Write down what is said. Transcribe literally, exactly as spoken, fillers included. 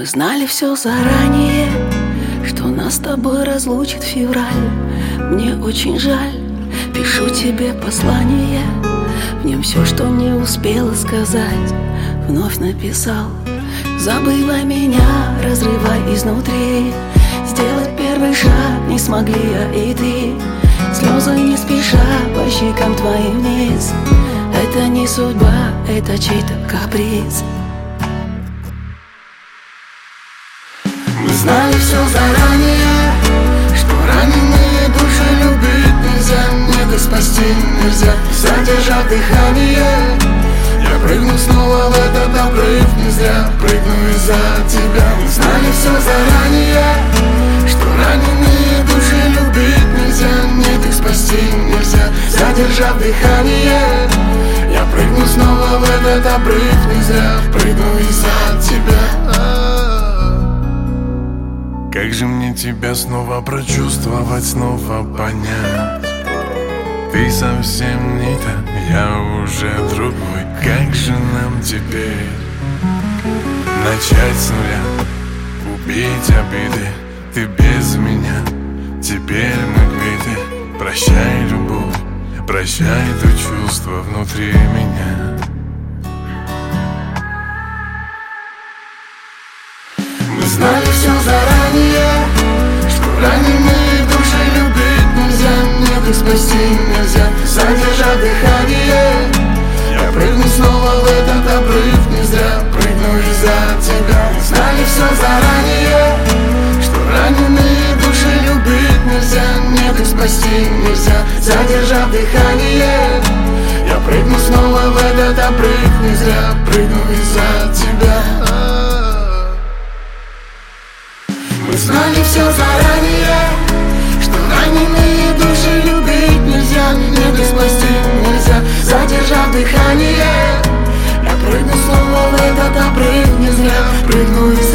Мы знали все заранее, что нас с тобой разлучит февраль. Мне очень жаль, пишу тебе послание. В нем все, что не успела сказать, вновь написал. Забывай меня, разрывай изнутри. Сделать первый шаг не смогли я и ты. Слезы не спеша по щекам твоим вниз. Это не судьба, это чей-то каприз. Мы знали все заранее, что раненые души любить нельзя. Нет, и спасти нельзя, задержав дыхание. Я прыгну снова в этот обрыв, не зря прыгну из-за тебя. Мы знали все заранее, что раненые души любить нельзя. Нет, их спасти нельзя, задержав дыхание. Я прыгну снова в этот обрыв, не зря прыгну из-за тебя. Как же мне тебя снова прочувствовать, снова понять? Ты совсем не та, я уже другой. Как же нам теперь начать с нуля, убить обиды? Ты без меня, теперь мы квиты. Прощай, любовь, прощай то чувство внутри меня. Мы знали все заранее, что раненые души любить нельзя. Нет, их спасти нельзя, задержав дыхание. Я прыгну снова в этот обрыв, не зря прыгну из-за тебя. Мы знали все заранее, что раненые души любить нельзя. Нет, их спасти нельзя, задержав дыхание. Я прыгну снова в этот обрыв, не зря прыгну из-за тебя. Мы знали все заранее, что раненые души любить нельзя. Нет, и спасти нельзя, задержав дыхание. Я прыгну снова в этот обрыв, не зря прыгну из